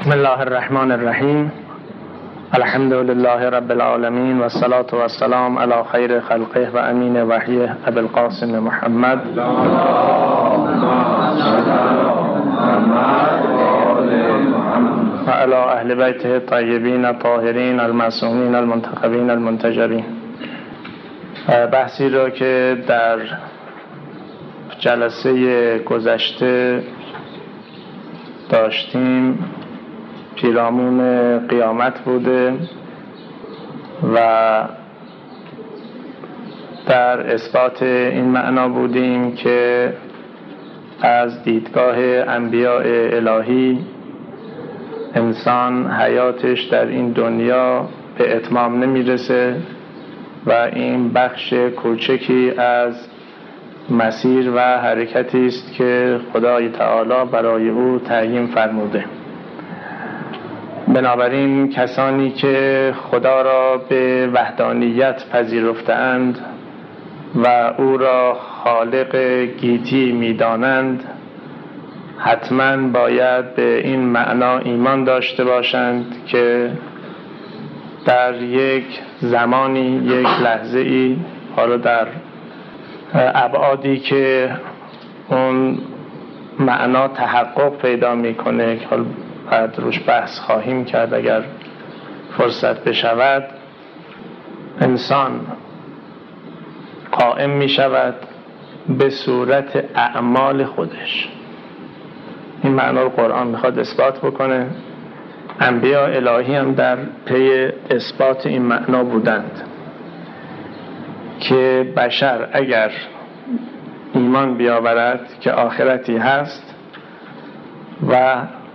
بسم الله الرحمن الرحیم. الحمد لله رب العالمین و الصلاة و السلام علی خیر خلقه و امین وحی ابی القاسم محمد و علی اهل بیته الطیبین الطاهرین المعصومین المنتخبین المنتجبین. بحثی را که در جلسه گذشته داشتیم پیرامون قیامت بوده و در اثبات این معنا بودیم که از دیدگاه انبیاء الهی انسان حیاتش در این دنیا به اتمام نمیرسه و این بخش کوچکی از مسیر و حرکتی است که خدای تعالی برای او تعیین فرموده. بنابراین کسانی که خدا را به وحدانیت پذیرفتند و او را خالق گیتی می‌دانند حتماً باید به این معنا ایمان داشته باشند که در یک زمانی، یک لحظه‌ای، حالا در ابعادی که اون معنا تحقق پیدا می‌کنه که حالا بعد روش بحث خواهیم کرد اگر فرصت بشود، انسان قائم می شود به صورت اعمال خودش. این معنا رو قرآن میخواد اثبات بکنه. انبیاء الهی هم در پی اثبات این معنا بودند که بشر اگر ایمان بیاورد که آخرتی هست و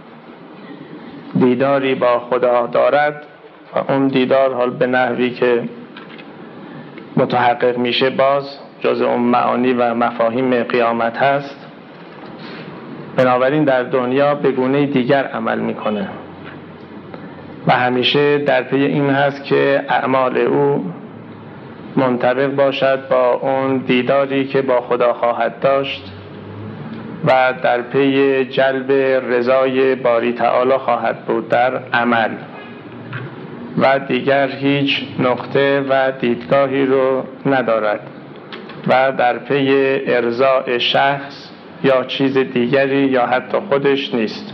دیداری با خدا دارد و اون دیدار حال به نحوی که متحقق میشه باز جز اون معانی و مفاهیم قیامت هست، بنابراین در دنیا به گونه دیگر عمل میکنه و همیشه در پی این هست که اعمال او منطبق باشد با اون دیداری که با خدا خواهد داشت و در پی جلب رضای باری تعالی خواهد بود در عمل و دیگر هیچ نقطه و دیدگاهی رو ندارد و در پی ارضاء شخص یا چیز دیگری یا حتی خودش نیست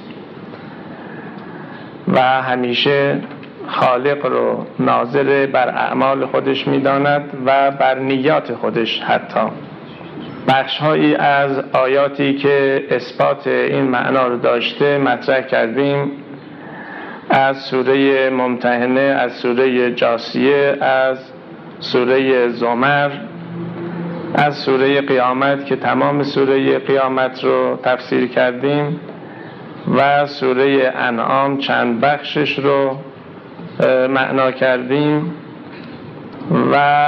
و همیشه خالق رو ناظر بر اعمال خودش می‌داند و بر نیات خودش. حتی بخش‌هایی از آیاتی که اثبات این معنا رو داشته مطرح کردیم، از سوره ممتحنه، از سوره جاثیه، از سوره زمر، از سوره قیامت که تمام سوره قیامت رو تفسیر کردیم و سوره انعام چند بخشش رو معنا کردیم و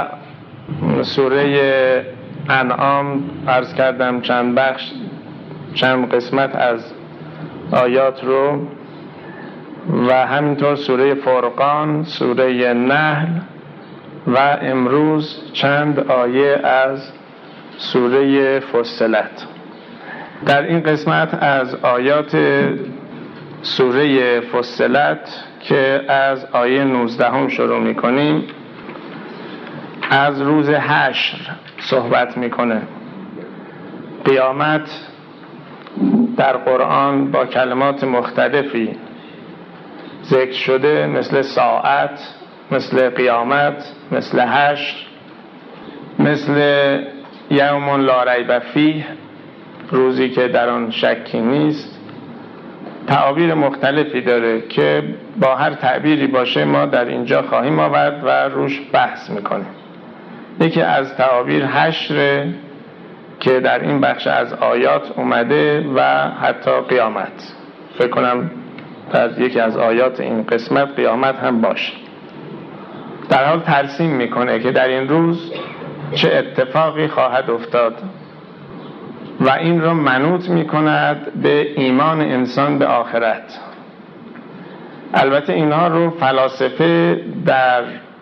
سوره انعام عرض کردم چند بخش، چند قسمت از آیات رو و همینطور سوره فرقان، سوره نحل و امروز چند آیه از سوره فصلت. در این قسمت از آیات سوره فصلت که از آیه 19 شروع می‌کنیم از روز حشر صحبت میکنه. قیامت در قرآن با کلمات مختلفی ذکر شده، مثل ساعت، مثل قیامت، مثل حشر، مثل یوم لا ریب فیه، روزی که در آن شکی نیست. تعابیر مختلفی داره که با هر تعبیری باشه ما در اینجا خواهیم آورد و روش بحث میکنیم. یکی از تعابیر حشر که در این بخش از آیات اومده و حتی قیامت، فکر کنم در یکی از آیات این قسمت قیامت هم باشه. در حال ترسیم میکنه که در این روز چه اتفاقی خواهد افتاد و این رو منوط میکند به ایمان انسان به آخرت. البته اینها رو فلاسفه در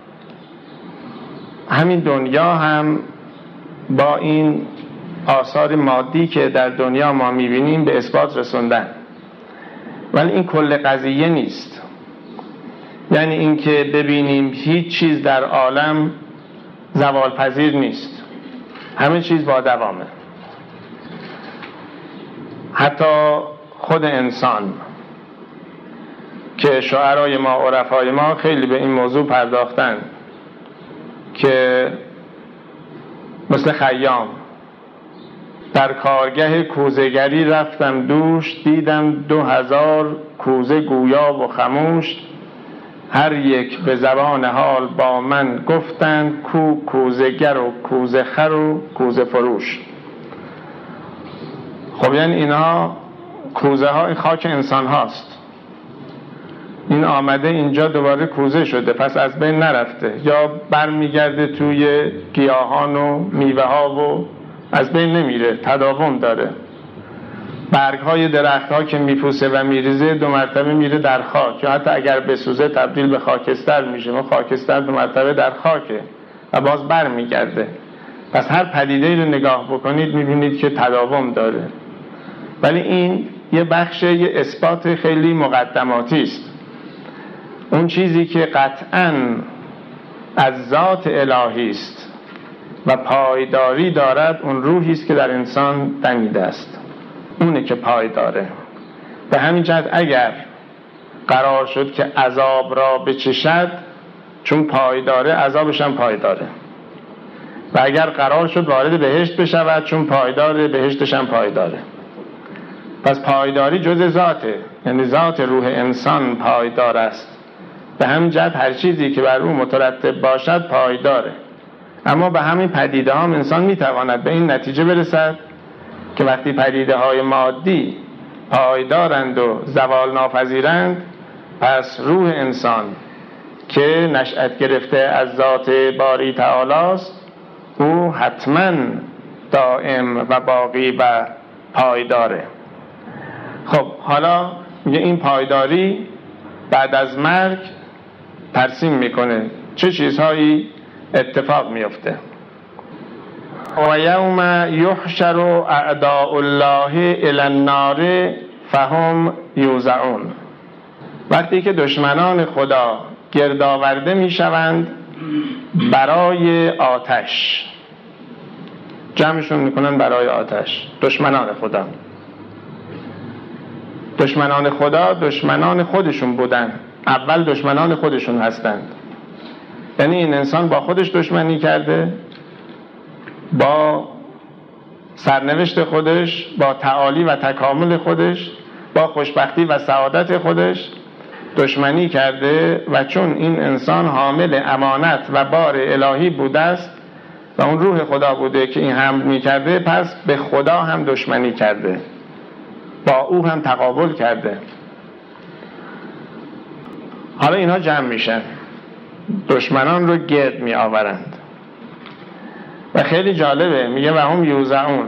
همین دنیا هم با این آثار مادی که در دنیا ما میبینیم به اثبات رسوندن. ولی این کل قضیه نیست. یعنی اینکه ببینیم هیچ چیز در عالم زوال پذیر نیست، همه چیز با دوامه. حتی خود انسان که شاعرای ما، عرفای ما خیلی به این موضوع پرداختن که مثل خیام در کارگه کوزه‌گری رفتم دوش، دیدم 2000 کوزه گویا و خموش، هر یک به زبان حال با من گفتند کو کوزه‌گر و کوزه خر و کوزه فروش. خب یعنی اینها کوزه ها این خاک انسان هاست، این آمده اینجا دوباره کوزه شده، پس از بین نرفته، یا برمیگرده توی گیاهان و میوه ها و از بین نمیره، تداوم داره. برگ های درخت ها که میپوسه و میریزه 2 مرتبه میره در خاک، یا حتی اگر بسوزه تبدیل به خاکستر میشه، ما خاکستر 2 مرتبه در خاکه و باز برمیگرده. پس هر پدیده‌ای رو نگاه بکنید میبینید که تداوم داره. ولی این یه بخش، یه اثبات خیلی مقدماتی است. اون چیزی که قطعاً از ذات الهی است و پایداری دارد، اون روحی است که در انسان دمیده است، اونه که پایداره. به همین جهت اگر قرار شد که عذاب را بچشد، چون پایداره عذابش هم پایداره، و اگر قرار شد وارد بهشت بشود، چون پایداره بهشتش هم پایداره. پس پایداری جز ذاته، یعنی ذات روح انسان پایدار است. به همین جهت هر چیزی که بر او مترتب باشد پایداره. اما به همین پدیده ها انسان میتواند به این نتیجه برسد که وقتی پدیده های مادی پایدارند و زوال ناپذیرند، پس روح انسان که نشأت گرفته از ذات باری تعالی است، او حتما دائم و باقی و پایداره. خب حالا میگه این پایداری بعد از مرگ ترسیم میکنه چه چیزهایی اتفاق میفته. و یوم یحشر اعداء الله الی النار فهم یوزعون، وقتی که دشمنان خدا گردآورده میشوند برای آتش، جمعشون میکنن برای آتش. دشمنان خدا، دشمنان خدا دشمنان خودشون بودن، اول دشمنان خودشون هستند. یعنی این انسان با خودش دشمنی کرده، با سرنوشت خودش، با تعالی و تکامل خودش، با خوشبختی و سعادت خودش دشمنی کرده، و چون این انسان حامل امانت و بار الهی بوده است و اون روح خدا بوده که این حمل می کرده، پس به خدا هم دشمنی کرده، با او هم تقابل کرده. حالا اینها جمع میشن، دشمنان رو گرد می آورند و خیلی جالبه، میگه و هم یوزعون،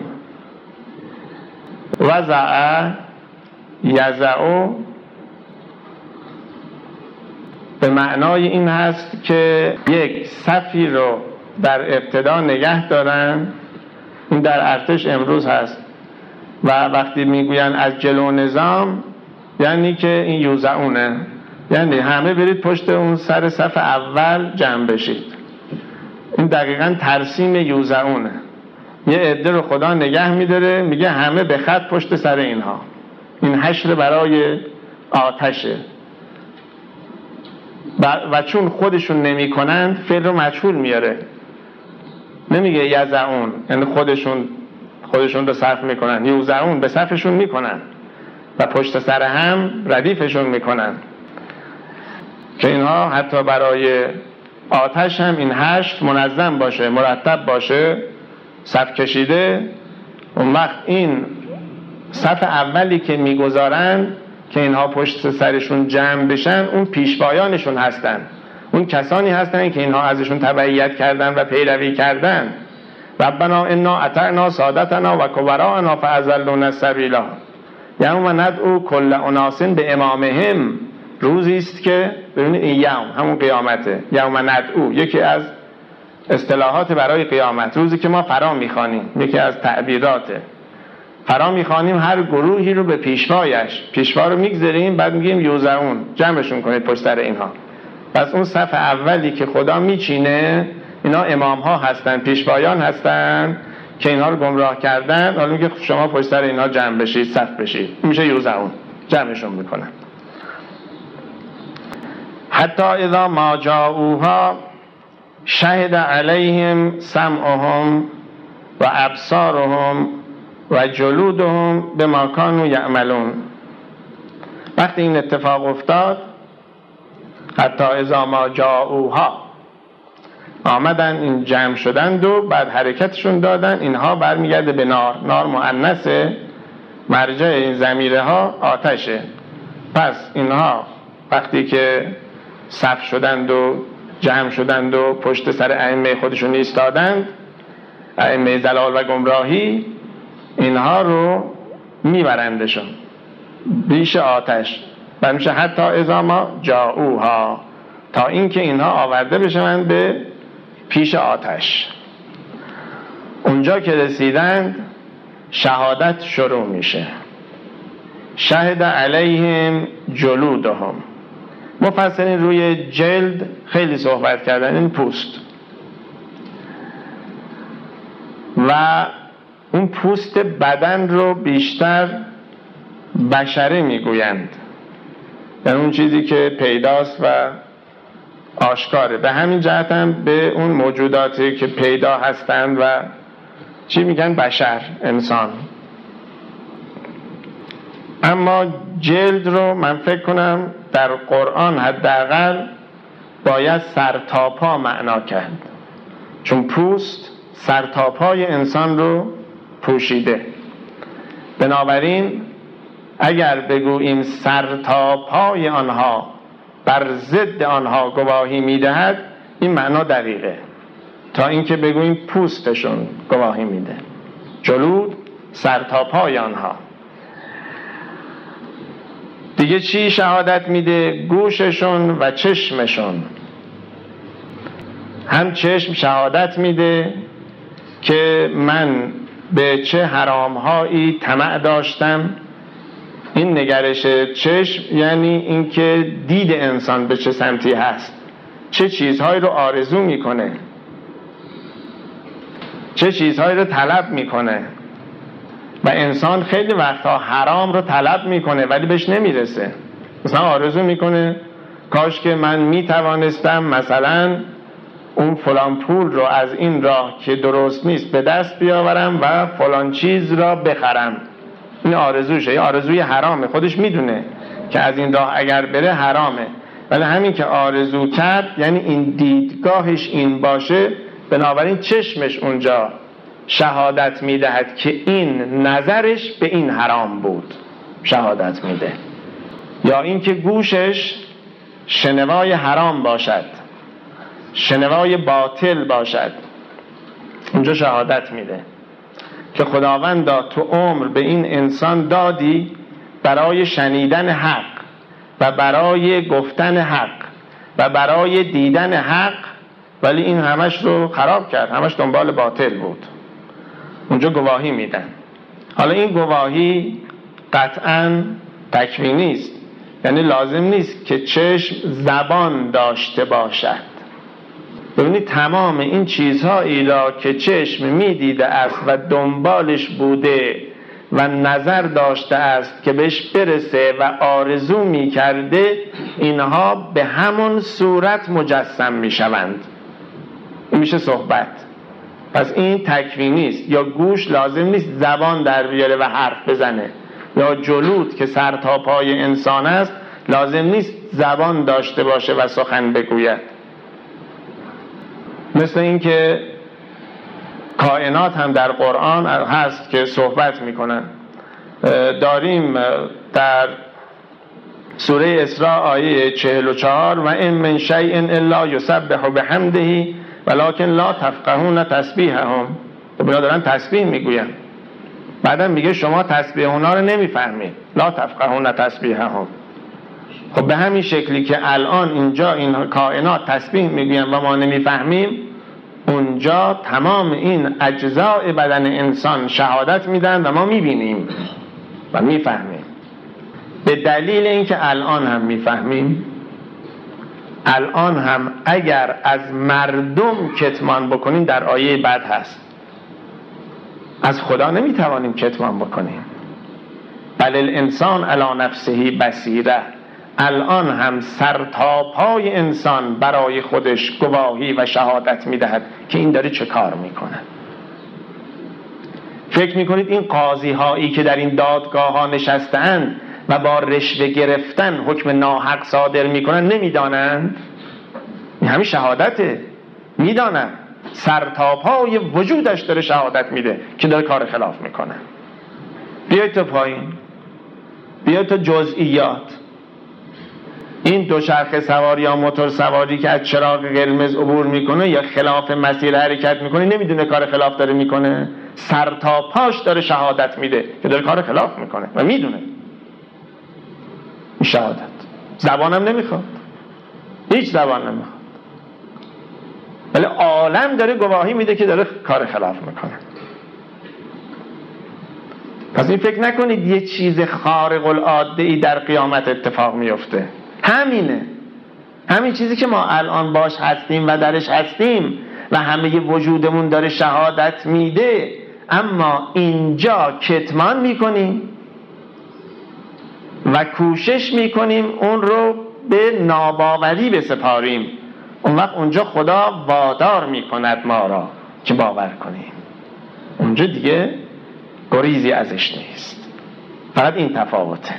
وزع یزعو به معنای این هست که یک صفی رو در ابتدا نگه دارن. این در ارتش امروز هست و وقتی میگوین از جلو نظام، یعنی که این یوزعونه، یعنی همه برید پشت اون سر صف اول جمع بشید. این دقیقاً ترسیم یوزعونه. یه عده رو خدا نگه میداره، میگه همه به خط پشت سر اینها. این حشر برای آتشه و چون خودشون نمی کنند فعل رو مجهول میاره، نمیگه یزعون، یعنی خودشون رو صرف میکنن، یوزعون به صفشون میکنن و پشت سر هم ردیفشون میکنن، که اینها حتی برای آتش هم این حشر منظم باشه، مرتب باشه، صف کشیده. اون وقت این صف اولی که میگذارن که اینها پشت سرشون جمع بشن، اون پیشوایانشون هستن، اون کسانی هستن که اینها ازشون تبعیت کردن و پیروی کردن. ربنا انا اطعنا سادتنا و کبراءنا فاضلونا السبیل یوم ندعو کل اناس به امامهم. روزی است که ببینید این یوم همون قیامته، یوم ندعو یکی از اصطلاحات برای قیامت، روزی که ما فرا میخوانیم، یکی از تعبیراته. فرا میخوانیم هر گروهی رو به پیشوایش، پیشوا رو میگذاریم، بعد میگیم یوزعون، جمعشون کنید پشت سر اینها. پس اون صف اولی که خدا میچینه اینا امام ها هستن، پیشوایان هستن که اینها رو گمراه کردن. حالا میگه شما پشت سر اینها جمع بشید، صف بشید، میشه یوزعون، جمعشون میکنن. حتی اذا ما جاءوها شهد علیهم سمعهم و ابصارهم و جلودهم بما کانوا یعملون. وقتی این اتفاق افتاد، حتی اذا ما جاءوها، آمدن این جمع شدند و بعد حرکتشون دادن، اینها برمیگرده به نار. نار مؤنثه، مرجع این ضمیره ها آتشه. پس اینها وقتی که صف شدند و جمع شدند و پشت سر ائمه خودشون ایستادند، ائمه ضلال و گمراهی، اینها رو میبرندشون بیش آتش. و میشه حتی اذا ما جاءوها، تا اینکه اینها آورده بشن به پیش آتش. اونجا که رسیدند شهادت شروع میشه. شهد علیهم جلودهم. مفسرین روی جلد خیلی صحبت کردن، این پوست. و اون پوست بدن رو بیشتر بشره میگویند، یعنی اون چیزی که پیداست و آشکاره. به همین جهت هم به اون موجوداتی که پیدا هستند و چی میگن؟ بشر، انسان. اما جلد رو من فکر کنم در قرآن حداقل باید سرتاپا معنا کرد، چون پوست سرتاپای انسان رو پوشیده. بنابراین اگر بگوییم سرتاپای آنها بر ضد آنها گواهی میدهد، این معنا دقیقه، تا اینکه بگوییم پوستشون گواهی میده. جلود سرتاپای آنها. دیگه چی شهادت میده؟ گوششون و چشمشون. هم چشم شهادت میده که من به چه حرامهایی طمع داشتم. این نگرش چشم یعنی اینکه دید انسان به چه سمتی هست، چه چیزهایی رو آرزو میکنه، چه چیزهایی رو طلب میکنه. و انسان خیلی وقتا حرام رو طلب میکنه ولی بهش نمیرسه. مثلا آرزو میکنه کاش که من میتوانستم مثلا اون فلان پول رو از این راه که درست نیست به دست بیاورم و فلان چیز را بخرم. این آرزوشه، این آرزوی حرامه، خودش میدونه که از این راه اگر بره حرامه، ولی همین که آرزو کرد یعنی این دیدگاهش این باشه، بنابراین چشمش اونجا شهادت میدهد که این نظرش به این حرام بود، شهادت میده. یا اینکه گوشش شنوای حرام باشد، شنوای باطل باشد، اونجا شهادت میده که خداوندا تو عمر به این انسان دادی برای شنیدن حق و برای گفتن حق و برای دیدن حق، ولی این همش رو خراب کرد، همش دنبال باطل بود. اونجا گواهی میدن. حالا این گواهی قطعاً تکوینی است، یعنی لازم نیست که چشم زبان داشته باشد. ببینید تمام این چیزهایی را که چشم میدیده است و دنبالش بوده و نظر داشته است که بهش برسه و آرزو میکرده، اینها به همون صورت مجسم میشوند. این میشه صحبت. پس این تکوینی است. یا گوش لازم نیست زبان در بیاره و حرف بزنه، یا جلود که سر تا پای انسان است لازم نیست زبان داشته باشه و سخن بگوید. مثل این که کائنات هم در قرآن هست که صحبت میکنن. داریم در سوره اسراء آیه 44 و ان من شیء الا یسبح بحمده ولکن لا تفقهون تسبیحهم. اونا دارن تسبیح میگوین، بعدم میگه شما تسبیح اونا رو نمیفهمید، لا تفقهون تسبیحهم. خب به همین شکلی که الان اینجا این کائنات تسبیح میگوین و ما نمیفهمیم، اونجا تمام این اجزاء بدن انسان شهادت میدن و ما میبینیم و میفهمیم. به دلیل اینکه الان هم میفهمیم، الان هم اگر از مردم کتمان بکنیم، در آیه بعد هست، از خدا نمیتوانیم کتمان بکنیم. بل الانسان علی نفسه بصیره، الان هم سر تا پای انسان برای خودش گواهی و شهادت میدهد که این داره چه کار میکنه. فکر میکنید این قاضی هایی که در این دادگاه ها نشستند و با رشوه گرفتن حکم ناحق صادر میکنن نمیدانند؟ این همین شهادته، میدانند، سر تا پای وجودش داره شهادت میده که داره کار خلاف میکنه. بیاید تا پایین، بیاید تا جزئیات. این دوچرخه سواری یا موتور سواری که از چراغ قرمز عبور میکنه یا خلاف مسیر حرکت میکنه، نمیدونه کار خلاف داره میکنه؟ سر تا پاش داره شهادت میده که داره کار خلاف میکنه و میدونه. شهادت زبانم نمیخواد، هیچ زبان نمیخواد، ولی عالم داره گواهی میده که داره کار خلاف میکنه. پس این فکر نکنید یه چیز خارق العاده ای در قیامت اتفاق میفته. همینه، همین چیزی که ما الان باش هستیم و درش هستیم و همه وجودمون داره شهادت میده، اما اینجا کتمان میکنیم و کوشش میکنیم اون رو به ناباوری بسپاریم. اون وقت اونجا خدا وادار میکند ما را که باور کنیم. اونجا دیگه گریزی ازش نیست، فقط این تفاوته.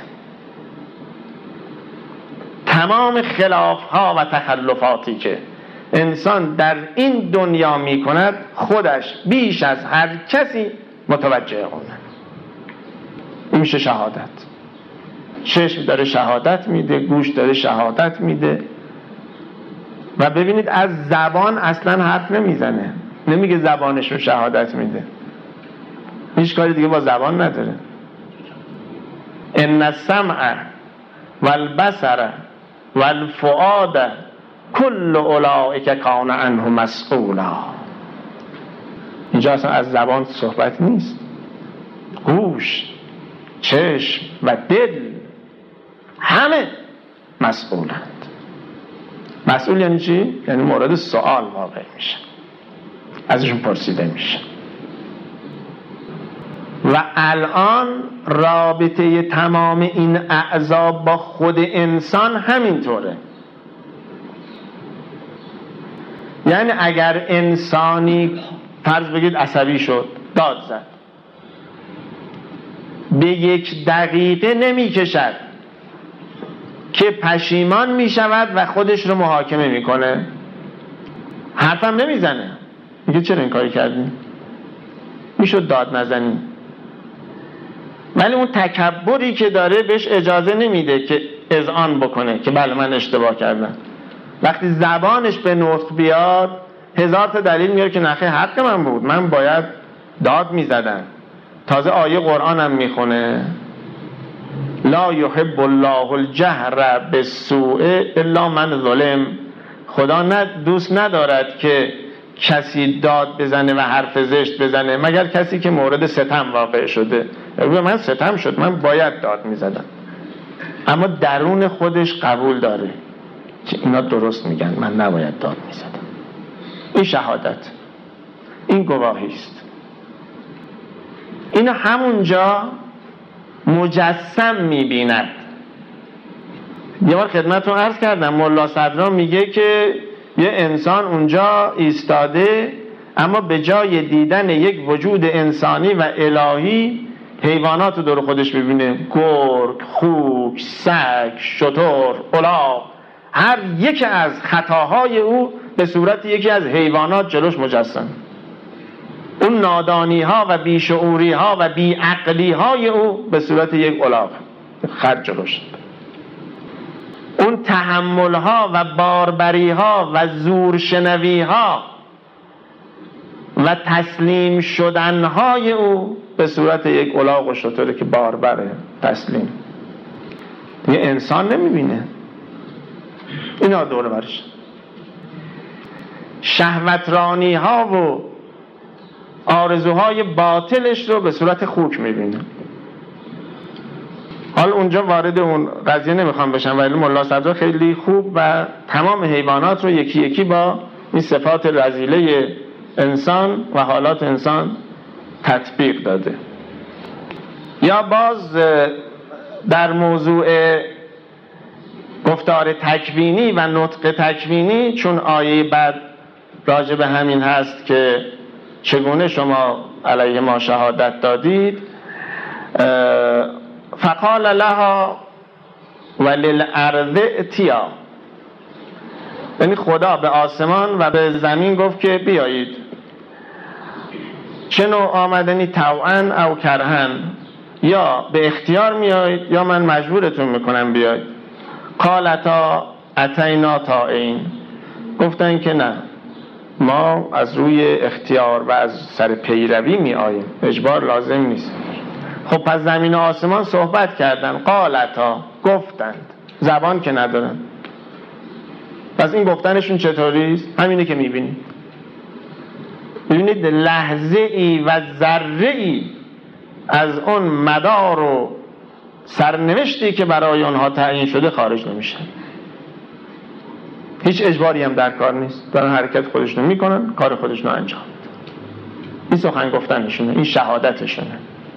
تمام خلافها و تخلفاتی که انسان در این دنیا میکند خودش بیش از هر کسی متوجه اونه. این میشه شهادت. چشم داره شهادت میده، گوش داره شهادت میده. و ببینید از زبان اصلا حرف نمیزنه، نمیگه زبانشون شهادت میده، هیچ کاری دیگه با زبان نداره. ان السمع والبصر والفؤاد کل اولئک کان عنه مسئولا. اینجا اصلا از زبان صحبت نیست. گوش، چشم و دل همه مسئولند. مسئول یعنی چی؟ یعنی مورد سوال واقع میشه، ازشون پرسیده میشه. و الان رابطه تمام این اعضا با خود انسان همینطوره. یعنی اگر انسانی فرض بگید عصبی شد، داد زد، به 1 دقیقه نمی کشد که پشیمان می شود و خودش رو محاکمه می کنه. حرفم نمی زنه، میگه چرا این کاری کردی؟ میشد داد نزنی. ولی اون تکبری که داره بهش اجازه نمیده که اذعان بکنه که بله من اشتباه کردم. وقتی زبانش به نطق بیاد 1000 تا دلیل میاره که نخیر حق من بود، من باید داد میزدم. تازه آیه قرآن هم میخونه لا یحب الله الجهر بالسوء الا من ظلم. خدا دوست ندارد که کسی داد بزنه و حرف زشت بزنه مگر کسی که مورد ستم واقع شده. من ستم شد، من باید داد میزدم، اما درون خودش قبول داره که اینا درست میگن، من نباید داد میزدم. این شهادت، این گواهی است. اینو همونجا مجسم میبیند. یه بار خدمتتون عرض کردم ملا صدرا میگه که یه انسان اونجا ایستاده، اما به جای دیدن یک وجود انسانی و الهی حیوانات رو دور خودش ببینه. گرگ، خوک، سگ، شتر، الاغ، هر یک از خطاهای او به صورت یکی از حیوانات جلوش مجسم. اون نادانی ها و بیشعوری ها و بیعقلی های او به صورت یک الاغ خر جلوش. اون تحمل ها و باربری ها و زورشنوی ها و تسلیم شدن های او به صورت یک الاغ و شتره که باربره، تسلیم. یه انسان نمیبینه. اینا دور برش. شهوترانی ها و آرزوهای باطلش رو به صورت خوک میبینه. حال اونجا وارد اون قضیه نمیخوام بشم، ولی ملا صدرا خیلی خوب و تمام حیوانات رو یکی یکی با این صفات رذیله انسان و حالات انسان تطبیق داده. یا باز در موضوع گفتار تکوینی و نطق تکوینی، چون آیه بعد راجع به همین هست که چگونه شما علیه ما شهادت دادید، فقال لها وللارض ائتیا، یعنی خدا به آسمان و به زمین گفت که بیایید، چه نوع آمدنی، طوعا او کرهن، یا به اختیار میایید یا من مجبورتون میکنم بیایید. قالتا اتینا طائعین، گفتن که نه، ما از روی اختیار و از سر پیروی می آییم، اجبار لازم نیست. خب پس زمین و آسمان صحبت کردن، قالتا، گفتند، زبان که ندارن. پس این گفتنشون چطوریست؟ همینه که میبینید. ببینید لحظه ای و ذره ای از اون مدار و سرنوشتی که برای اونها تعیین شده خارج نمیشه. هیچ اجباری هم در کار نیست، دارن حرکت خودشون میکنن، کار خودشون انجام میدن. این سخن گفتنشونه، این شهادتشونه.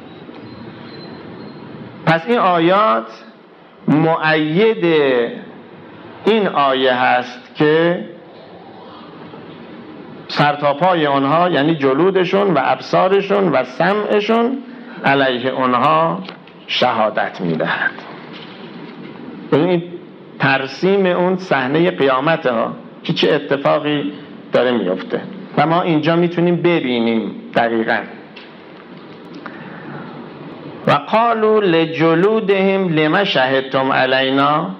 پس این آیات مؤید این آیه هست که سرتاپای اونها، یعنی جلودشون و ابصارشون و سمعشون، علیه اونها شهادت میدهد. ببینید ترسیم اون صحنه قیامت ها که چه اتفاقی داره میفته و ما اینجا میتونیم ببینیم دقیقاً. و قالوا لجلودهم لما شهدتم علینا،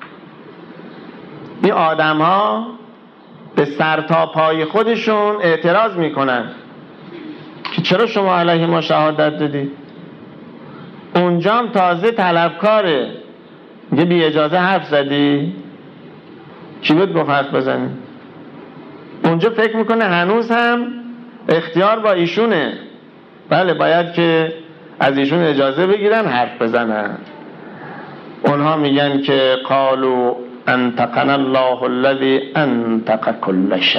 این آدم ها به سرتاپای خودشون اعتراض میکنن که چرا شما علیه ما شهادت دادید. اونجا هم تازه طلبکاره، میگه بی اجازه حرف زدی، کی بود گفت حرف بزنی؟ اونجا فکر میکنه هنوز هم اختیار با ایشونه، بله باید که از ایشون اجازه بگیرن حرف بزنن. اونها میگن که قالوا انطقنا الله الذي انطق كل شيء،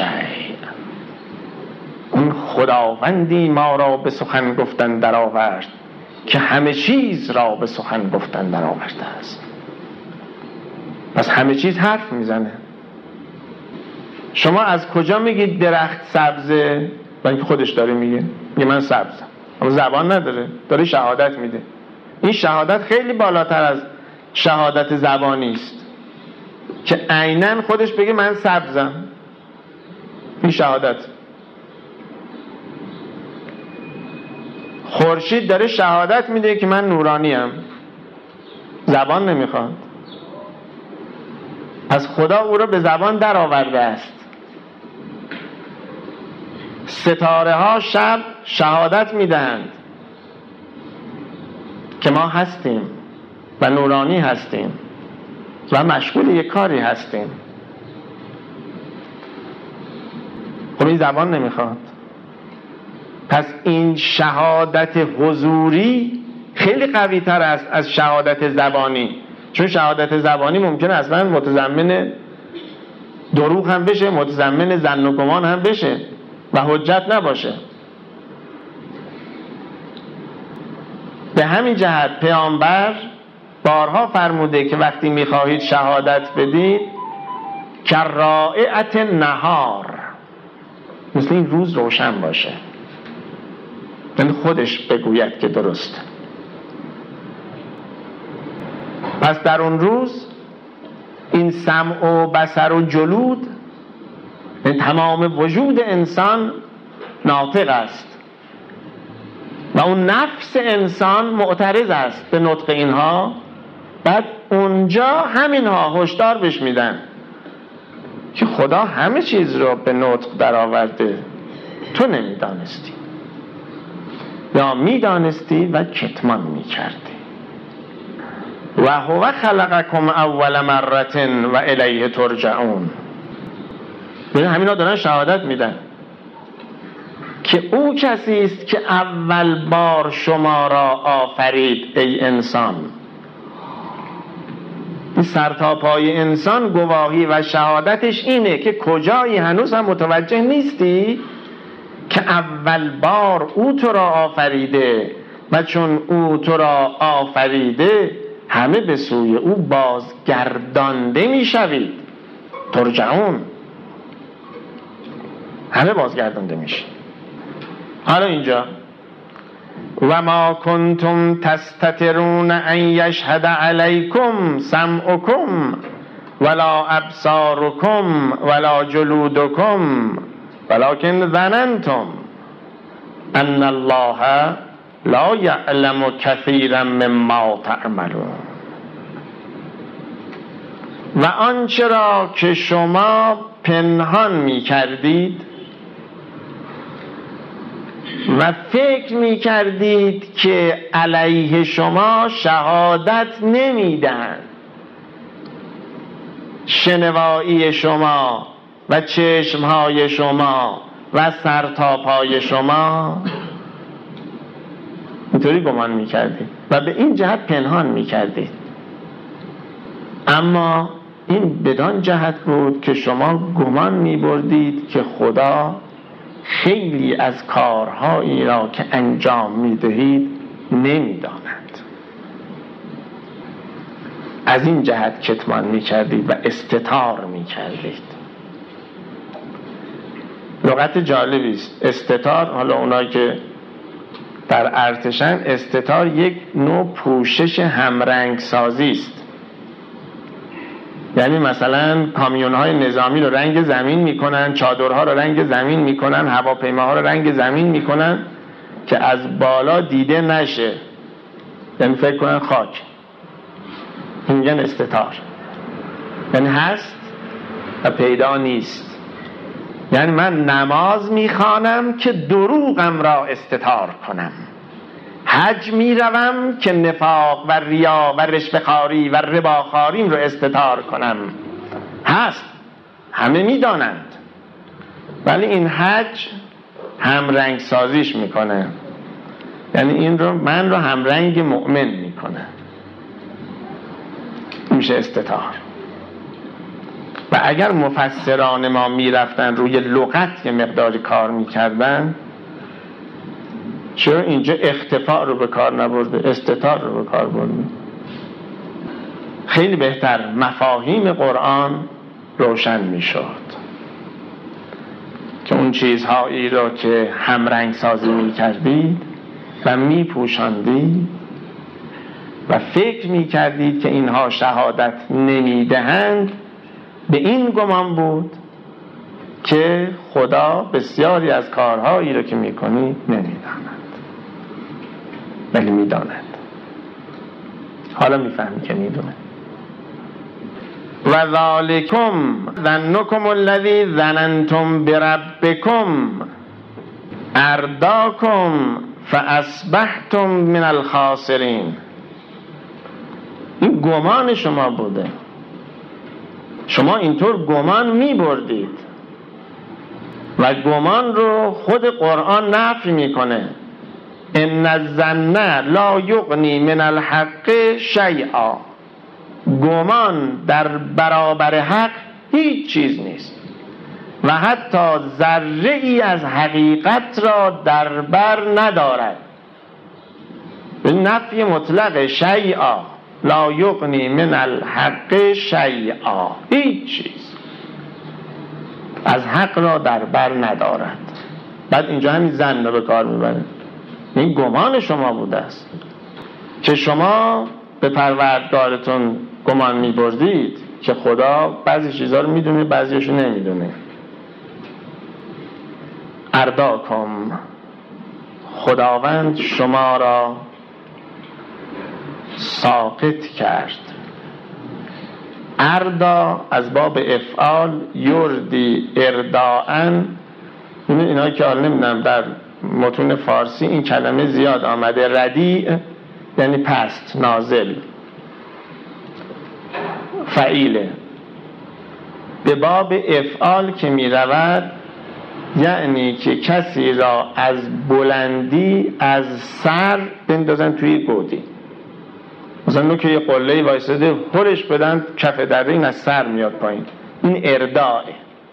اون خداوندی ما را به سخن گفتن در آورد که همه چیز را به سخن گفتن در آورده است. پس همه چیز حرف میزنه. شما از کجا میگید درخت سبزه؟ و اینکه خودش داره میگه من سبزم، اما زبان نداره، داره شهادت میده. این شهادت خیلی بالاتر از شهادت زبانی است که عیناً خودش بگه من سبزم. این شهادت. خورشید داره شهادت میده که من نورانیم، زبان نمیخواد. پس خدا او را به زبان در آورده است. ستاره ها شب شهادت میدهند که ما هستیم و نورانی هستیم و مشغول یک کاری هستیم. خب این زبان نمیخواد. پس این شهادت حضوری خیلی قوی تر است از شهادت زبانی، چون شهادت زبانی ممکنه اصلا متضمن دروغ هم بشه، متضمن ظن و گمان هم بشه و حجت نباشه. به همین جهت پیامبر بارها فرموده که وقتی میخواهید شهادت بدید کرائعت نهار، مثل این روز روشن باشه، یعنی خودش بگوید که درست. پس در اون روز این سمع و بصر و جلود، این تمام وجود انسان ناطق است و اون نفس انسان معترض است به نطق اینها. بعد اونجا همینها هشدار بهش میدن که خدا همه چیز رو به نطق در آورده، تو نمیدانستی یا میدانستی و کتمان میکردی. و هو خلقکم اول مرة و الیه ترجعون. ببین همینا دارن شهادت میدن که او کسی است که اول بار شما را آفرید ای انسان. سرتا پای انسان گواهی و شهادتش اینه که کجایی هنوز هم متوجه نیستی که اول بار او تو را آفریده و چون او تو را آفریده همه به سوی او بازگردانده میشوید. ترجعون، همه بازگردانده میشه. حالا اینجا و ما کنتم تستترون ان یشهد علیکم سمعکم ولا ابصارکم ولا جلودکم ولکن ظننتم ان الله لا یعلم کثیرا مما تعملون. و آنچه را که شما پنهان می کردید و فکر می کردید که علیه شما شهادت نمیدن، شنوایی شما و چشمهای شما و سرتاپای شما، اینطوری گمان می کردید و به این جهت پنهان می کردید. اما این بدان جهت بود که شما گمان می بردید که خدا خیلی از کارهایی را که انجام می دهید نمی داند. از این جهت کتمان می کردید و استتار می کردید. لغت جالبی است استتار. حالا اونایی که در ارتشن، استتار یک نوع پوشش همرنگ سازی است. یعنی مثلا کامیون‌های نظامی رو رنگ زمین میکنن، چادرها رو رنگ زمین میکنن، هواپیماها رو رنگ زمین میکنن که از بالا دیده نشه، یعنی فکر کنن خاک. این میگن استتار، یعنی هست و پیدا نیست. یعنی من نماز میخوانم که دروغم را استتار کنم، حج میروم که نفاق و ریا و رشوه‌خواری و رباخواریم رو استتار کنم. هست، همه میدانند، ولی این حج هم رنگ سازیش میکنه، یعنی این رو من رو هم رنگ مؤمن میکنه، میشه استتار. و اگر مفسران ما میرفتن روی لغت یه مقداری کار میکردن، چرا اینجا اختفاء رو به کار نبرده، استتار رو به کار برده؟ خیلی بهتر مفاهیم قرآن روشن میشد که اون چیزهایی رو که همرنگ سازی میکردید و میپوشاندید و فکر میکردید که اینها شهادت نمیدهند، به این گمان بود که خدا بسیاری از کارهایی رو که میکنید نمیداند، ولی میداند. حالا میفهمی که میدونه. و ذالکم ظنکم الذی ظننتم بربکم ارداکم فاصبحتم من الخاسرین. این گمان شما بوده، شما اینطور گمان میبردید و گمان رو خود قرآن نفی میکنه. ان الظن لا یغنی من الحق شیئا. گمان در برابر حق هیچ چیز نیست و حتی ذره ای از حقیقت را در بر ندارد. نفی مطلق، شیئا لا یغنی من الحق شیئا، هیچ چیز از حق را در بر ندارد. بعد اینجا همین ظن رو به کار میبره. این گمان شما بوده است که شما به پروردگارتون گمان میبردید که خدا بعضی چیزها رو میدونه، بعضیشو نمیدونه. ارداکم، خداوند شما را ساقط کرد. اردا از باب افعال، یردی ارداءن. اینایی که حالا نمیدونم در متون فارسی این کلمه زیاد آمده. ردیع یعنی پست، نازل، فعیله. به باب افعال که می رود یعنی که کسی را از بلندی از سر بندازن توی گودی، مثلا نوک یه قله‌ای وایساده هلش بدن کف دره، این از سر میاد پایین، این ارداعه.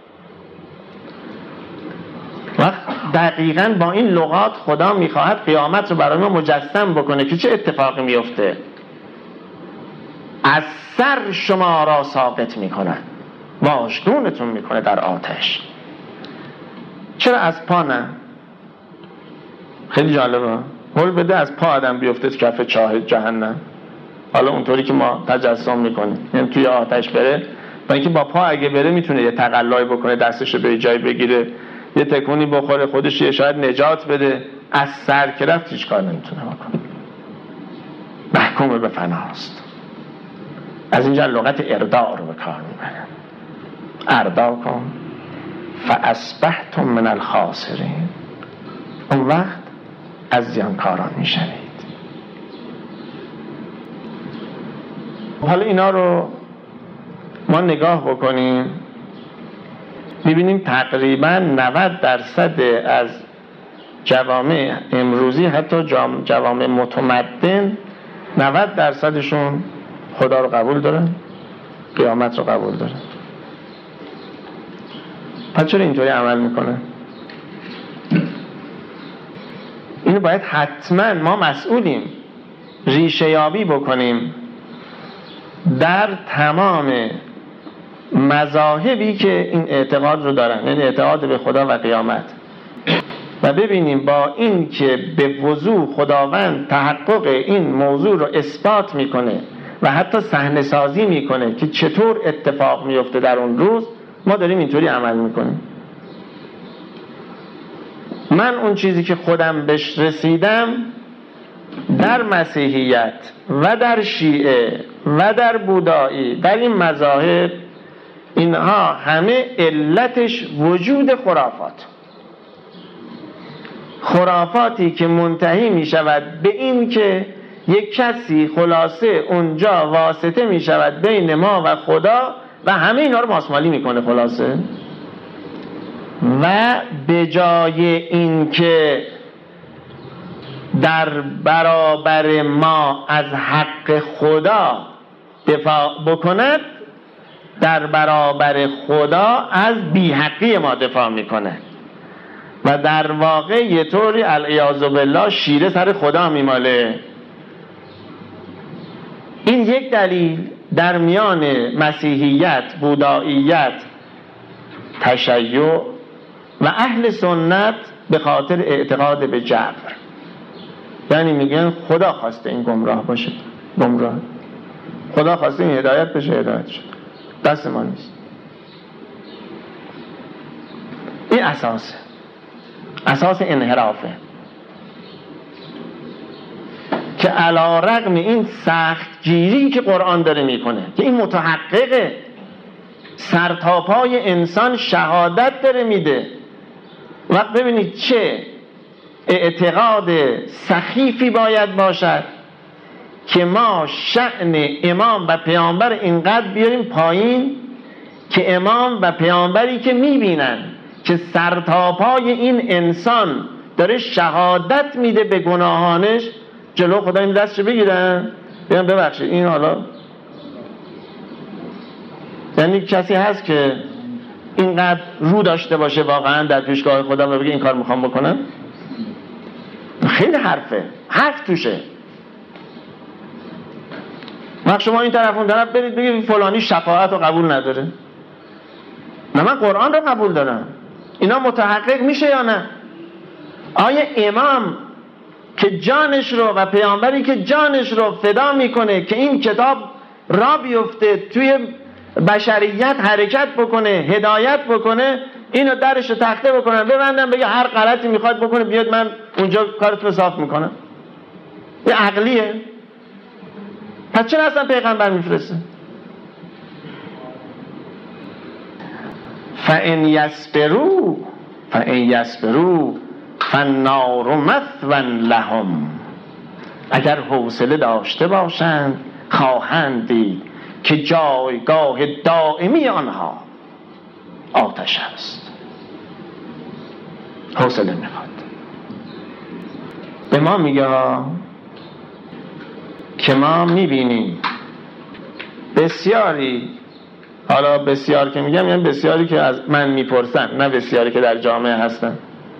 وقت دقیقاً با این لغات خدا میخواهد قیامت رو برای ما مجسم بکنه که چه اتفاقی میفته. از سر شما را ساقط میکنه، واژگونتون میکنه در آتش. چرا از پا نه؟ خیلی جالبه، هل بده از پا آدم بیفته کف چاه جهنم، حالا اونطوری که ما تجسم میکنیم، یعنی توی آتش بره، و اینکه با پا اگه بره میتونه یه تقلایی بکنه، دستشو به جای بگیره، یه تکونی بخوره، خودش یه شاید نجات بده. از سر که رفت هیچ کار نمیتونه بکنه، محکوم به فناست. از اینجا لغت ارداع رو به کار میبرن. ارداکم فاصبحتم من الخاسرین، اون وقت از زیانکاران میشوید. حالا اینا رو ما نگاه بکنیم، میبینیم تقریبا 90% از جوامع امروزی، حتی جوامع متمدن، 90%شون خدا رو قبول دارن، قیامت رو قبول دارن. پس چرا اینطوری عمل میکنه؟ اینو باید حتما ما مسئولیم ریشه یابی بکنیم در تمام مذاهبی که این اعتقاد رو دارن، یعنی اعتقاد به خدا و قیامت، و ببینیم با این که به وضوح خداوند تحقق این موضوع رو اثبات میکنه و حتی صحنه سازی میکنه که چطور اتفاق میفته در اون روز، ما داریم اینطوری عمل میکنیم. من اون چیزی که خودم بهش رسیدم در مسیحیت و در شیعه و در بودایی، در این مذاهب، اینها همه علتش وجود خرافاتی که منتهی می شود به این که یک کسی خلاصه اونجا واسطه می شود بین ما و خدا و همه اینا رو ماسمالی می کنه خلاصه، و به جای این که در برابر ما از حق خدا دفاع بکند، در برابر خدا از بی‌حقی ما دفاع میکنه و در واقع یه طوری العیاذ بالله شیره سر خدا میماله. این یک دلیل در میان مسیحیت، بوداییت، تشیع و اهل سنت به خاطر اعتقاد به جبر، یعنی میگن خدا خواسته این گمراه باشه، گمراه، خدا خواسته این هدایت بشه، هدایت شد، دست ما نیست. این اساس انحرافه که علی رغم این سخت گیری که قرآن داره میکنه که این متحققه، سرتاپای انسان شهادت داره میده. وقت ببینید چه اعتقاد سخیفی باید باشد که ما شأن امام و پیامبر اینقدر بیاریم پایین که امام و پیامبری که میبینن که سرتاپای این انسان داره شهادت میده به گناهانش، جلو خدا این دستشو بگیرن بگن ببخشید این حالا، یعنی کسی هست که اینقدر رو داشته باشه واقعا در پیشگاه خدا و بگه این کار میخوام بکنم؟ خیلی حرف توشه. وقت شما این طرف اون طرف برید بگید فلانی شفاعت رو قبول نداره، نه من قرآن رو قبول دارم. اینا متحقق میشه یا نه؟ آیا امام که جانش رو و پیامبری که جانش رو فدا میکنه که این کتاب را بیفته توی بشریت حرکت بکنه، هدایت بکنه، اینو درش رو تخته بکنن ببندن بگه هر غلطی میخواد بکنه بیاد من اونجا کارتو صاف میکنم؟ این عقلیه؟ پس چرا اصلا پیغمبر میفرسته؟ فَإِنْ يَصْبِرُوا فَالنَّارُ مَثْوًى لَهُمْ، اگر حوصله داشته باشند خواهند دید که جایگاه دائمی آنها آتش است. حوصله میخواد. به ما میگه که ما میبینیم بسیاری، حالا بسیار که میگم یعنی بسیاری که از من میپرسن، نه بسیاری که در جامعه هستن،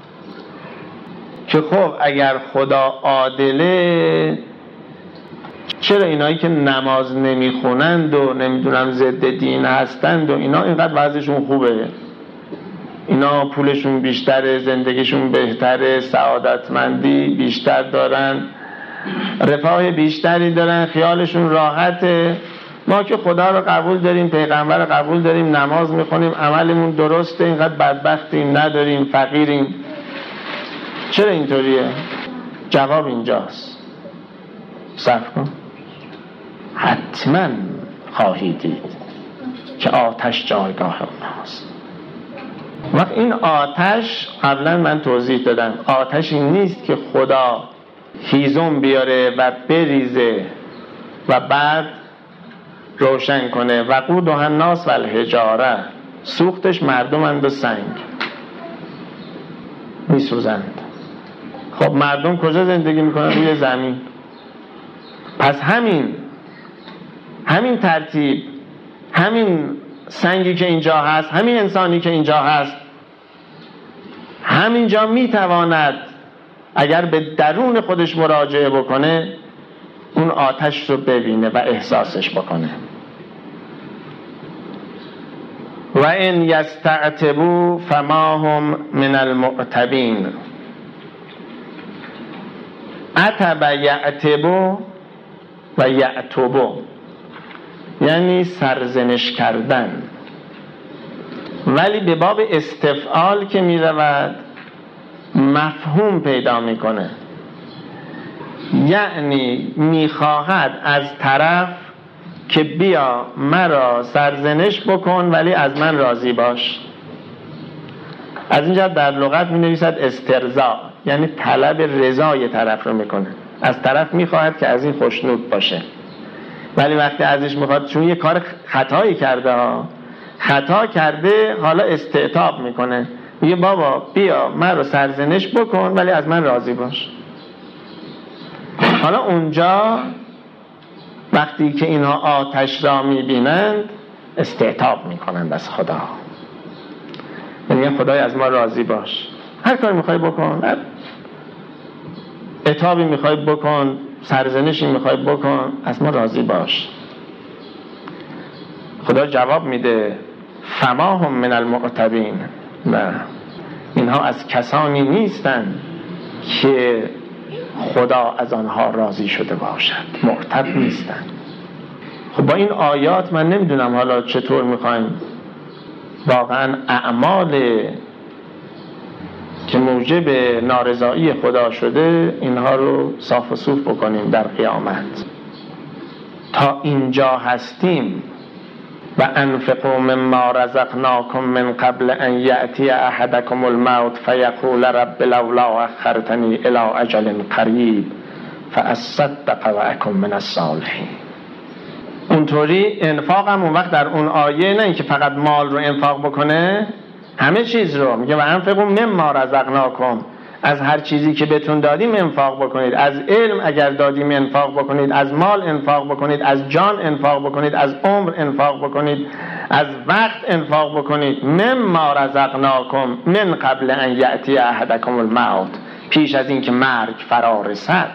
که خب اگر خدا عادله چرا اینایی که نماز نمیخونند و نمیدونم ضد دین هستند و اینا اینقدر وضعشون خوبه، اینا پولشون بیشتره، زندگیشون بهتره، سعادتمندی بیشتر دارن، رفاه بیشتری دارن، خیالشون راحته، ما که خدا رو قبول داریم، پیغمبر رو قبول داریم، نماز میخونیم، عملمون درسته، اینقدر بدبختیم، نداریم، فقیریم، چرا اینطوریه؟ جواب اینجاست. صبر کن، حتما خواهی دید که آتش جایگاه اونهاست. وقت این آتش قبلا من توضیح دادم، آتشی نیست که خدا هیزم بیاره و بریزه و بعد روشن کنه. وقودها الناس والحجاره، سوختش مردمند و سنگ میسوزند. خب مردم کجا زندگی میکنن؟ روی زمین. پس همین ترتیب، همین سنگی که اینجا هست، همین انسانی که اینجا هست، همینجا میتواند اگر به درون خودش مراجعه بکنه اون آتش رو ببینه و احساسش بکنه. و ان یستعتبوا فما هم من المعتبین. عتب یعتب و یعتب یعنی سرزنش کردن، ولی به باب استفعال که می رود مفهوم پیدا می کنه، یعنی می خواهد از طرف که بیا مرا سرزنش بکن ولی از من راضی باش. از اینجا در لغت می نویسد استرضا، یعنی طلب رضای طرف رو میکنه، از طرف میخواهد که از این خوشنود باشه، ولی وقتی ازش میخواد، چون یه کار خطایی کرده خطا کرده، حالا استعتاب میکنه، میگه بابا بیا من رو سرزنش بکن ولی از من راضی باش. حالا اونجا وقتی که اینها آتش را میبینند استعتاب میکنند از خدا، یعنی خدای از ما راضی باش، هر کاری میخوای بکن، هر عتابی میخوای بکن، سرزنشی میخوای بکن، از ما راضی باش. خدا جواب میده فما هم من المعتبین، نه اینها از کسانی نیستند که خدا از آنها راضی شده باشد، معتب نیستند. خب با این آیات من نمیدونم حالا چطور میخوایم واقعا اعمال که موجب نارضایی خدا شده اینها رو صاف و صوف بکنیم در قیامت. تا اینجا هستیم و انفقوا مما رزقناکم من قبل ان یأتی احدکم الموت فیقول رب لولا اخرتنی الی اجل قریب فاصدق و اکن من الصالحین. اونطوری انفاق هم اون وقت در اون آیه نه اینکه فقط مال رو انفاق بکنه، همه چیز رو میگه و انفقوا مما رزقناکم، از هر چیزی که بهتون دادیم انفاق بکنید، از علم اگر دادیم انفاق بکنید، از مال انفاق بکنید، از جان انفاق بکنید، از عمر انفاق بکنید، از وقت انفاق بکنید. مما رزقناکم من قبل ان یأتی احدکم الموت، پیش از این که مرگ فرا رسد.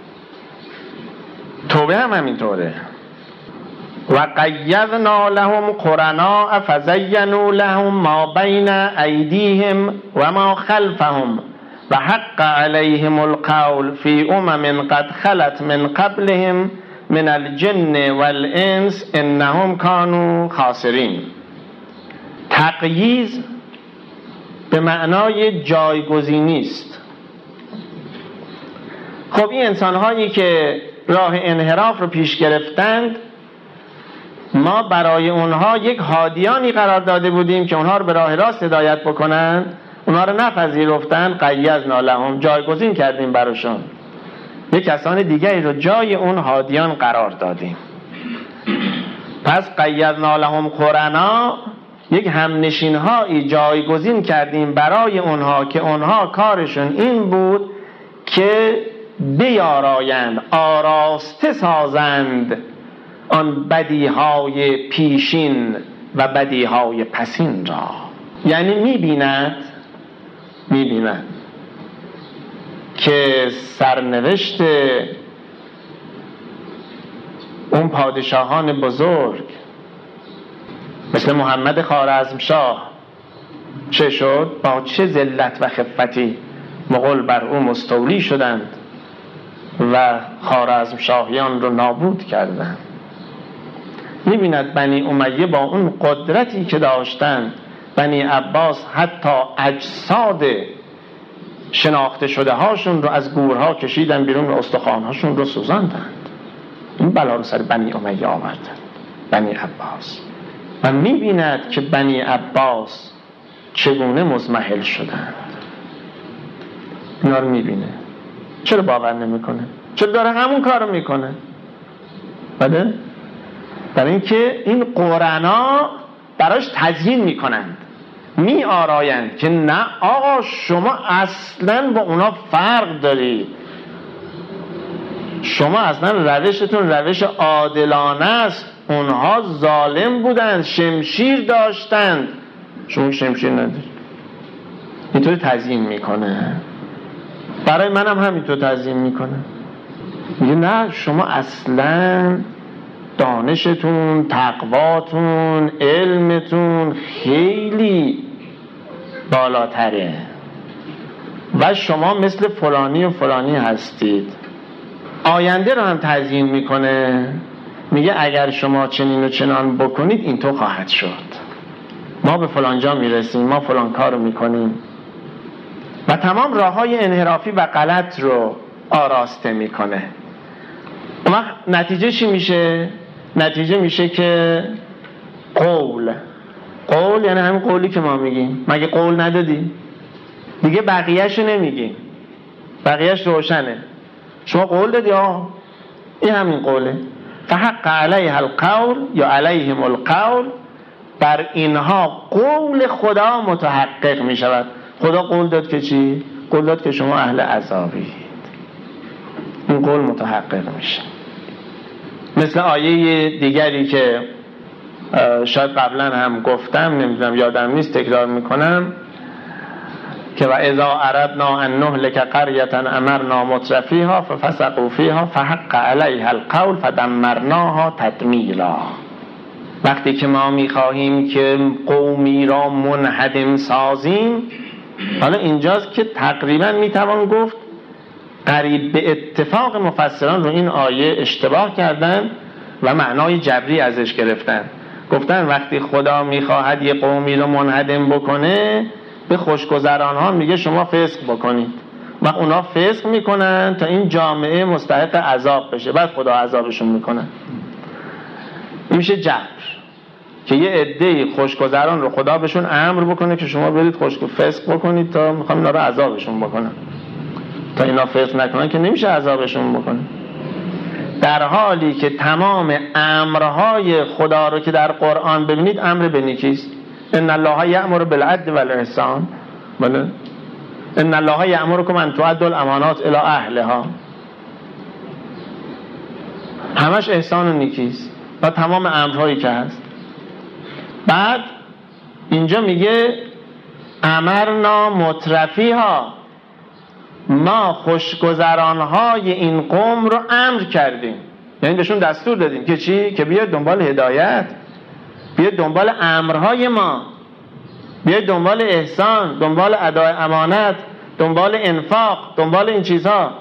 توبه هم همینطوره. و قیضنا لهم قرناء فزینوا لهم ما بین ایدیهم و ما خلفهم و حق علیهم القول فی امم قد خلت من قبلهم من الجن والانس انهم كانوا خاسرین. تقییض به معنای جایگزینی است. خب این انسان‌هایی که راه انحراف رو پیش گرفتند، ما برای اونها یک هادیانی قرار داده بودیم که اونها رو به راه راست هدایت بکنن، اونها رو نپذیرفتن، قیضنا لهم، جایگزین کردیم براشون، یک کسان دیگری رو جای اون هادیان قرار دادیم. پس قیضنا لهم قرنا یک همنشین‌هایی جایگزین کردیم برای اونها که اونها کارشون این بود که بیارایند، آراسته سازند آن بدیهای پیشین و بدیهای پسین را. یعنی می‌بیند که سرنوشت اون پادشاهان بزرگ مثل محمد خوارزمشاه چه شد؟ با چه ذلت و خفتی مغول بر او مستولی شدند و خوارزمشاهیان رو نابود کردند. می‌بیند بنی امیه با اون قدرتی که داشتند، بنی عباس حتی اجساد شناخته شده هاشون رو از گورها کشیدن بیرون و استخوان‌هاشون رو سوزاندند. این بلا رو سر بنی امیه آوردند، بنی عباس. و می‌بیند که بنی عباس چگونه مضمحل شدند. اینا رو می‌بینه. چرا باور نمی‌کنه؟ چرا داره همون کارو می‌کنه؟ بله؟ برای اینکه این قرانا براش تزیین می‌کنند، می‌آرایند که نه آقا شما اصلاً با اونا فرق دارید، شما اصلا روشتون روش عادلانه است، اونها ظالم بودند، شمشیر داشتند، شما شمشیر ندارید. اینطور تزیین میکنه. برای منم همینطور تزیین میکنه، میگه نه شما اصلا دانشتون، تقواتون، علمتون خیلی بالاتره و شما مثل فلانی و فلانی هستید. آینده رو هم تزیین میکنه، میگه اگر شما چنین و چنان بکنید اینطور خواهد شد، ما به فلان جا میرسیم، ما فلان کار رو میکنیم و تمام راههای انحرافی و غلط رو آراسته میکنه. اما نتیجه چی میشه؟ نتیجه میشه که قول یعنی همین قولی که ما میگیم. مگه قول ندادی؟ دیگه بقیه‌شو نمیگیم، بقیه‌ش روشنه. شما قول دادی این همین قوله. فحق علیها القول یا علیهم القول، بر اینها قول خدا متحقق می شود. خدا قول داد که چی؟ قول داد که شما اهل عذابید. این قول متحقق میشه. مثل آیه دیگری که شاید قبلا هم گفتم، نمیدونم یادم نیست، تکرار میکنم که و اذا اردنا ان نهلك قرية امرنا مترفيها ففسقوا فيها فحق عليها القول فدمرناها تدمیرا. وقتی که ما میخواهیم که قومی را منهدم سازیم، حالا اینجاست که تقریبا میتوان گفت قریب به اتفاق مفسران رو این آیه اشتباه کردن و معنای جبری ازش گرفتن. گفتن وقتی خدا میخواهد یه قومی رو منهدم بکنه، به خوشگذران ها میگه شما فسق بکنید و اونا فسق میکنن تا این جامعه مستحق عذاب بشه، بعد خدا عذابشون میکنه. این میشه جبر، که یه عده خوشگذران رو خدا بهشون امر بکنه که شما برید فسق بکنید تا میخوام اینا رو عذابشون بکنن. تا اینا فسق نکنن که نمیشه عذابشون بکنه. در حالی که تمام امرهای خدا رو که در قرآن ببینید امر به نیکیست. ان الله یأمر بالعدل والاحسان، بله، ان الله یأمرکم ان تؤدوا الامانات الی اهلها، همش احسان و نیکیست و تمام امرهایی که هست. بعد اینجا میگه امرنا مترفیها، ما خوشگذرانهای این قوم رو امر کردیم، یعنی بهشون دستور دادیم که چی؟ که بیاید دنبال هدایت، بیاید دنبال امرهای ما، بیاید دنبال احسان، دنبال ادای امانت، دنبال انفاق، دنبال این چیزها.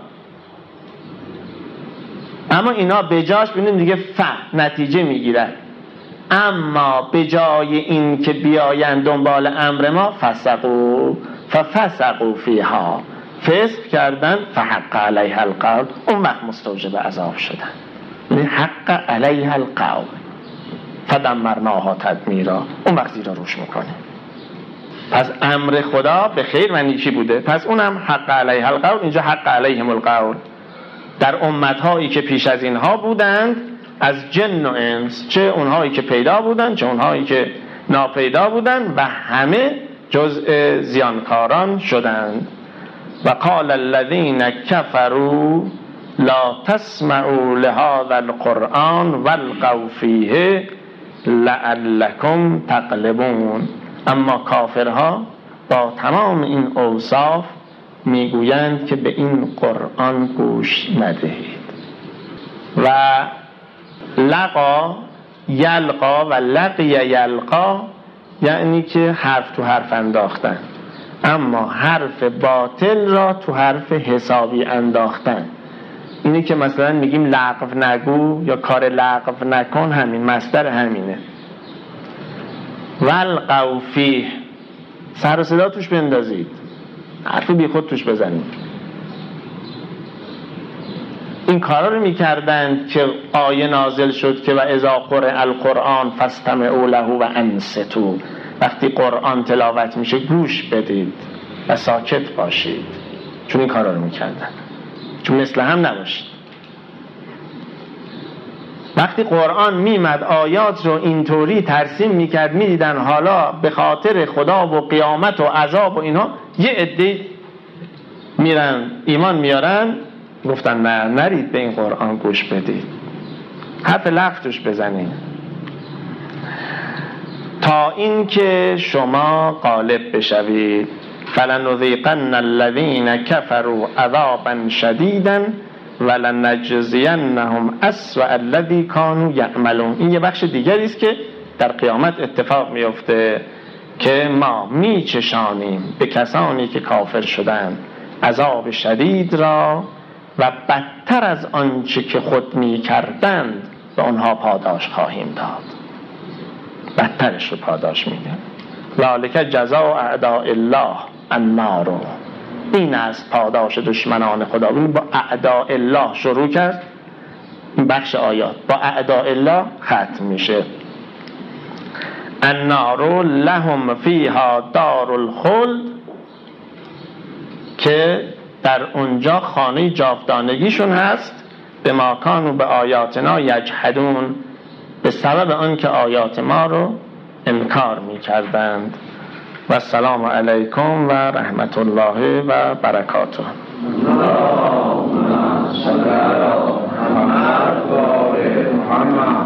اما اینا به جاش ببینید دیگه نتیجه میگیرن. اما به جای این که بیاین دنبال امر ما ففسقوا فیها، فسق کردن، فحق علیها القول، اون وقت مستوجب عذاب شدن. یعنی حق علیها القول فدمرناها تدمیرا، اون وقت زیرا روش میکنه. پس امر خدا به خیر و نیکی بوده، پس اونم حق علیها القول، اینجا حق علیهم القول. در امتهایی که پیش از اینها بودند از جن و انس، چه اونهایی که پیدا بودند چه اونهایی که ناپیدا بودند و همه جزء زیانکاران شدند. و قال الذين كفروا لا تسمعوا لهذا القرآن والغوا فیه لعلكم تغلبون. اما کافرها با تمام این اوصاف میگویند که به این قرآن گوش ندهید. و لقا یلقا و لقی یلقا یعنی که حرف تو حرف انداختن، اما حرف باطل را تو حرف حسابی انداختن. اینی که مثلا میگیم لغو نگو یا کار لغو نکن، همین مصدر همینه. والغوا فیه، سر و صدا توش بندازید، حرف بی خود توش بزنید. این کارا رو میکردند که آیه نازل شد که و اذا قرئ القرآن فاستمعوا له و انصتوا، وقتی قرآن تلاوت میشه گوش بدید و ساکت باشید. چون این کارا رو میکردن، چون مثل هم نباشید. وقتی قرآن میمد آیات رو اینطوری ترسیم میکرد، میدیدن حالا به خاطر خدا و قیامت و عذاب و اینا یه عده میرن ایمان میارن، گفتن نه نرید به این قرآن گوش بدید، حرف لغو توش بزنید تا این که شما غالب بشوید. فلنذیقن الذین کفروا عذابا شدیدا ولنجزینهم اسوأ الذی کانوا یعملون. این یه بخش دیگری است که در قیامت اتفاق میفته که ما میچشانیم به کسانی که کافر شدند عذاب شدید را و بدتر از آنچه که خود میکردند به آنها پاداش خواهیم داد. بدترش رو پاداش میدن. ذالک جزاء اعداء الله النار. این از پاداش دشمنان خدا. این با اعداء الله شروع کرد، این بخش آیات با اعداء الله ختم میشه. النار لهم فیها دار الخلد، که در اونجا خانه جاودانگیشون هست. به ما کانوا به آیاتنا یجحدون، به سبب آن که آیات ما رو انکار می‌کردند. و السلام علیکم و رحمت الله و برکاته. اللهم صل علی محمد و آل محمد.